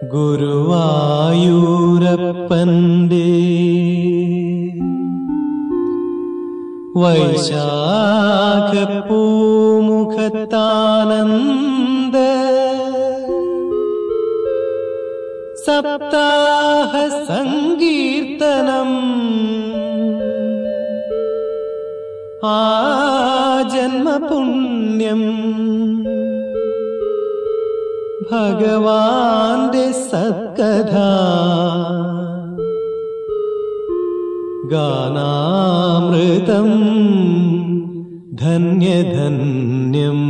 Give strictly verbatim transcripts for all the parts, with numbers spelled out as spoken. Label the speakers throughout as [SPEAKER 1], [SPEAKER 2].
[SPEAKER 1] ഗുരുവായൂരപ്പന്റെ വൈശാഖ പൂമുഖത്താനന്ദ സപ്താഹ സങ്കീർത്തനം ആ ജന്മപുണ്യം ഭഗവാന്റെ സത്കഥ ഗാനാമൃതം ധന്യധന്യം.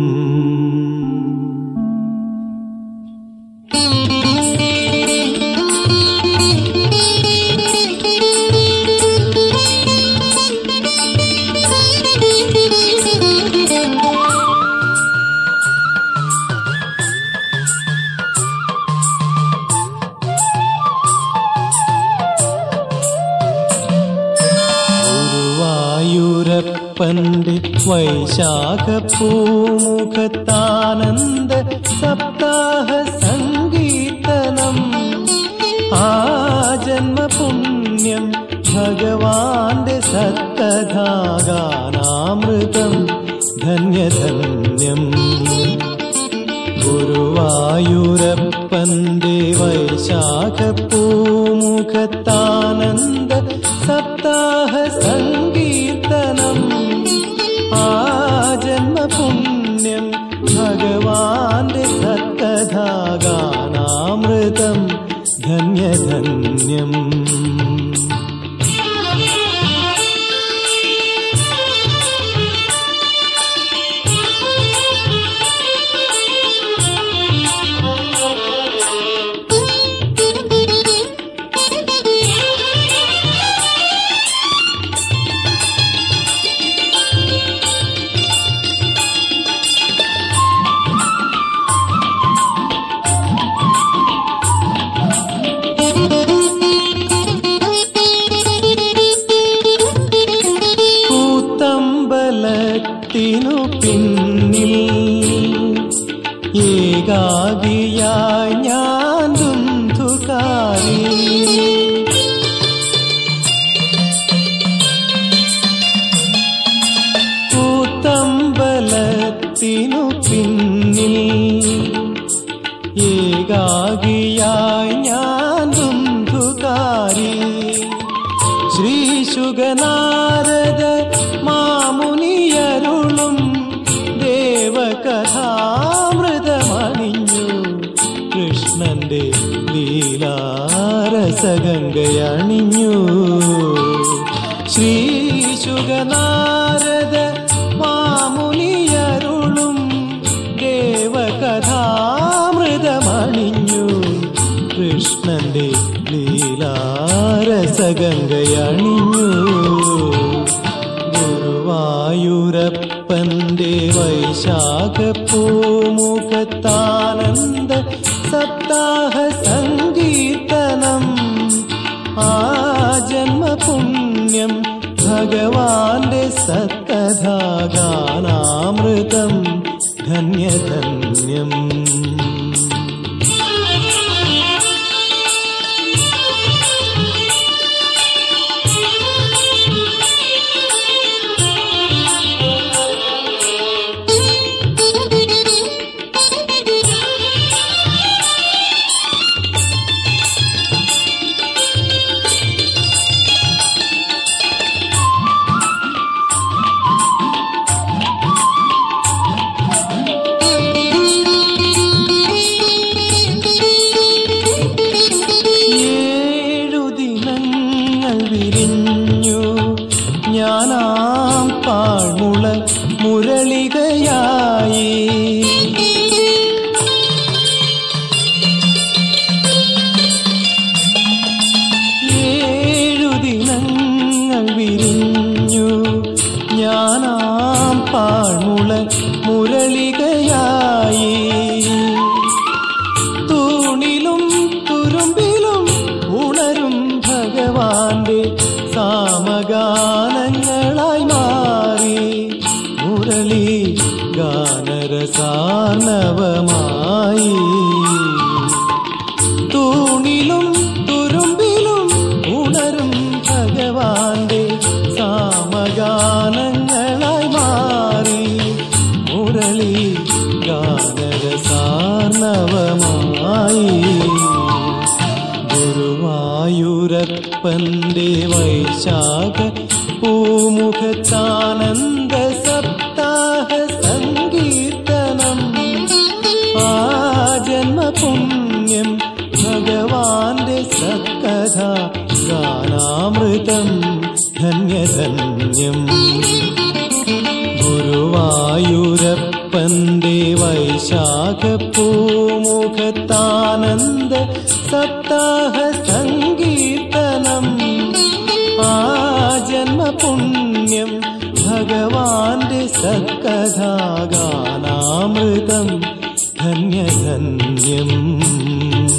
[SPEAKER 1] ഗുരുവായൂരപ്പന്റെ വൈശാഖ പൂമുഖത്താനന്ദ സപ്താഹ സങ്കീർത്തനം ആ ജന്മപുണ്യം ഭഗവാന്റെ സത്കഥാഗാനാമൃതം ധന്യധന്യം. ഗുരുവായൂരപ്പന്റെ വൈശാഖ പൂമുഖത്താനന്ദ സപ്താഹ സങ്കീർത്തനം ആ ജന്മപുണ്യം ഭഗവാന്റെ സത്കഥാഗാനാമൃതം ധന്യധന്യം. ത്തിനു പിന്നിൽ ഏകാകിയായി ഞാൻ ദുന്ധുകാരി കൂത്തമ്പലത്തിനു പിന്നിൽ ഏകാകിയായി ഞാൻ ദുന്ധുകാരി ശ്രീ ശുഗനാരദ മാമുനിയരുളും ദേവകഥാമൃതമണിഞ്ഞു കൃഷ്ണന്റെ ലീലാരസഗംഗയണിഞ്ഞു. ശ്രീ ശുഗനാരദ മാമുനിയരുളും ദേവകഥാമൃതമണിഞ്ഞു കൃഷ്ണന്റെ ലീലാരസഗംഗയണിഞ്ഞു. ഗുരുവായൂരപ്പന്റെ വൈശാഖ പൂമുഖത്താനന്ദ സപ്താഹ സങ്കീർത്തനം ആ ജന്മപുണ്യം ഭഗവാന്റെ സത്കഥാഗാനാമൃതം ധന്യധന്യം. ഞാനാം പാഴ്മുള മുരളികയായി ഏഴു ദിനങ്ങൾ വിരിഞ്ഞു ഞാനാം പാഴ്മുള മുരളികയായി തൂണിലും തുരുമ്പിലും ഉണരും ഭഗവാന്റെ സാമഗാനങ്ങളായി മാറി മുരളി ഗാനരസാർണവമായി തൂണിലും തുരുമ്പിലും ഉണരും ഭഗവാന്റെ സാമഗാനങ്ങളായി മാറി മുരളി ഗാനരസാർണവമായി. ഗുരുവായൂരപ്പന്റെ വൈശാഖ പൂമുഖത്താനന്ദ സപ്താഹ സങ്കീർത്തനം. ആ ജന്മപുണ്യം ഭഗവാന്റെ സത്കഥ ഗാനാമൃതം ധന്യധന്യം. ഗുരുവായൂരപ്പന്റെ വൈശാഖ പൂമുഖത്താനന്ദ സപ്താഹ സങ്കീർത്തനം. ആ ജന്മപുണ്യം ഭഗവാന്റെ സത്കഥാ ഗാനാമൃതം ധന്യധന്യം.